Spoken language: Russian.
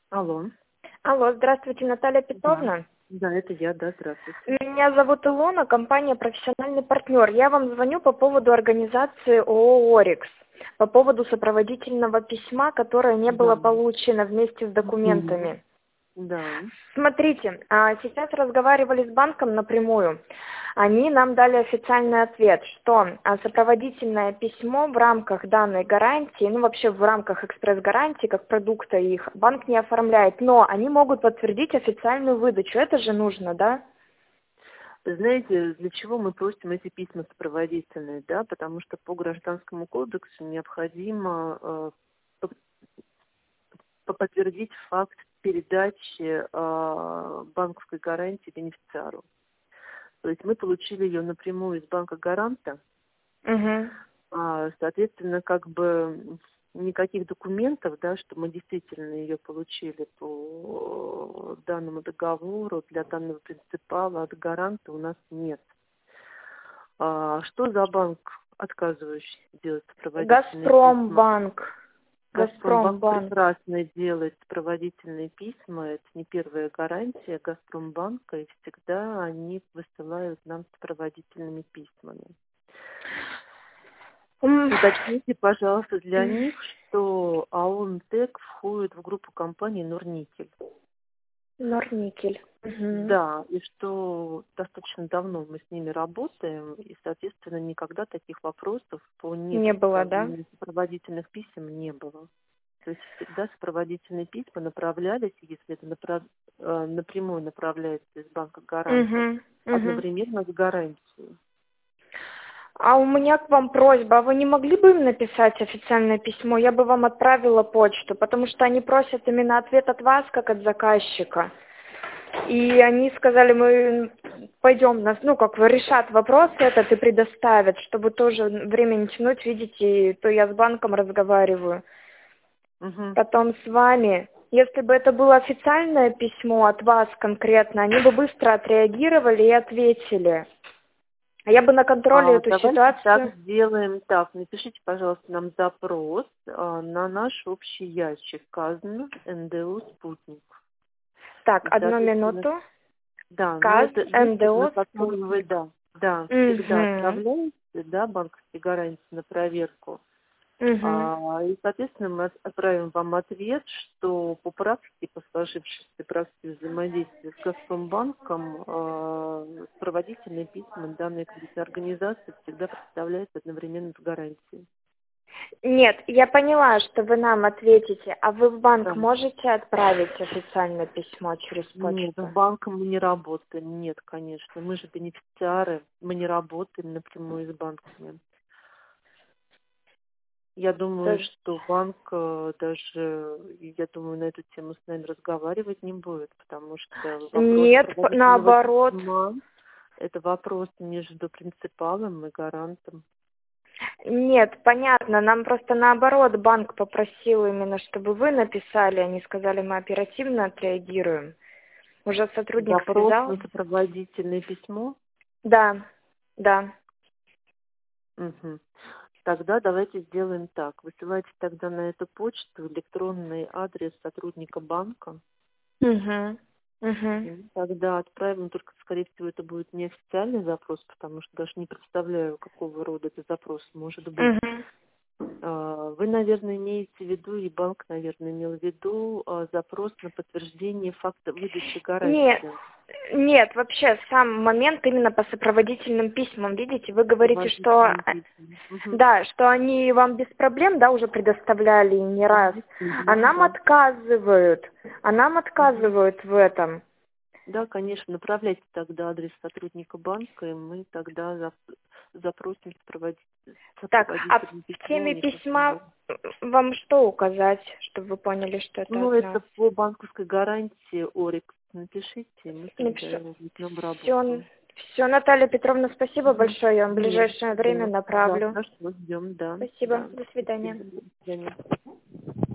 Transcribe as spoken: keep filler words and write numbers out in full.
Алло. Алло, здравствуйте, Наталья Да. Петровна. Да, это я, да, здравствуйте. Меня зовут Илона, компания «Профессиональный партнер». Я вам звоню по поводу организации ООО «Орикс», по поводу сопроводительного письма, которое не было Да. получено вместе с Мгм. документами. Да. Смотрите, а, сейчас разговаривали с банком напрямую. Они нам дали официальный ответ, что а, сопроводительное письмо в рамках данной гарантии, ну вообще в рамках экспресс-гарантии, как продукта их, банк не оформляет, но они могут подтвердить официальную выдачу. Это же нужно, да? Вы знаете, для чего мы просим эти письма сопроводительные, да? Потому что по Гражданскому кодексу необходимо э, по- по- подтвердить факт передачи э, банковской гарантии бенефициару. То есть мы получили ее напрямую из банка гаранта. Угу. А, соответственно, как бы никаких документов, да, что мы действительно ее получили по данному договору для данного принципала от гаранта у нас нет. А, что за банк, отказывающийся делать сопроводительные письма? Газпромбанк. Газпромбанк Газпромбанк. прекрасно делает сопроводительные письма, это не первая гарантия Газпромбанка, и всегда они высылают нам сопроводительными письмами. М, Уточните, пожалуйста, для них, что АО «МТЭК» входит в группу компаний «Норникель». Норникель. Мгм. Да, и что достаточно давно мы с ними работаем, и, соответственно, никогда таких вопросов по Не было, да? непредставлению сопроводительных писем не было. То есть всегда сопроводительные письма направлялись, если это направ- э, напрямую направляется из банка гаранта, Угу. Угу. одновременно с гарантией. А у меня к вам просьба, а вы не могли бы им написать официальное письмо? Я бы вам отправила почту, потому что они просят именно ответ от вас, как от заказчика. И они сказали, мы пойдем, нас, ну, как бы решат вопрос этот и предоставят, чтобы тоже время не тянуть, видите, то я с банком разговариваю, Мгм. потом с вами. Если бы это было официальное письмо от вас конкретно, они бы быстро отреагировали и ответили. А я бы на контроле А, эту давайте так ситуацию... сделаем. Так, напишите, пожалуйста, нам запрос а, на наш общий ящик КАЗН НДО «Спутник». Так, И, одну соответственно, минуту. да, но КАЗ, это ящик, на НДО, который вы, спутник. да, да, всегда Угу. отправляете, да, банковские гарантии на проверку. Угу. А, и, соответственно, мы от- отправим вам ответ, что по практике, по сложившейся практике взаимодействия с Газпромбанком, э, сопроводительные письма данной кредитной организации всегда представляют одновременно с гарантией. Нет, я поняла, что вы нам ответите, а вы в банк Да. можете отправить официальное письмо через Нет, с почту? банком мы не работаем. Нет, конечно. Мы же бенефициары, мы не работаем напрямую с банками. Я То думаю, есть что банк э, даже, я думаю, на эту тему с нами разговаривать не будет, потому что вопрос нет, п- сопроводительного наоборот. письма — это вопрос между принципалом и гарантом. Нет, понятно, нам просто наоборот банк попросил именно, чтобы вы написали, они сказали, мы оперативно отреагируем. Уже сотрудник Запрос на связался. сопроводительное письмо. Да, да. Мгм. Тогда давайте сделаем так. Высылайте тогда на эту почту электронный адрес сотрудника банка. Угу. Угу. И тогда отправим, только, скорее всего, это будет неофициальный запрос, потому что даже не представляю, какого рода это запрос может быть. Угу. А, Вы, наверное, имеете в виду, и банк, наверное, имел в виду а, запрос на подтверждение факта выдачи Нет, гарантии. нет, вообще сам момент именно по сопроводительным письмам, видите, вы говорите, что Сопроводительные а, письма. Мгм. да, что они вам без проблем, да, уже предоставляли и не Да, раз, а действительно, нам да. отказывают, а нам Мгм. отказывают в этом. Да, конечно, направляйте тогда адрес сотрудника банка, и мы тогда зап- запросим сопроводить, Так, а сопроводительное в письмо у теме них. письма вам что указать, чтобы вы поняли, что это Ну, от это нас? по банковской гарантии Орикс. Напишите, и мы тогда Все, его возьмем в все, работу. все, Наталья Петровна, спасибо Мгм. большое, я вам в Нет, ближайшее время да, да, направлю. хорошо, ждем, да, Спасибо, да. до свидания. Спасибо, до свидания.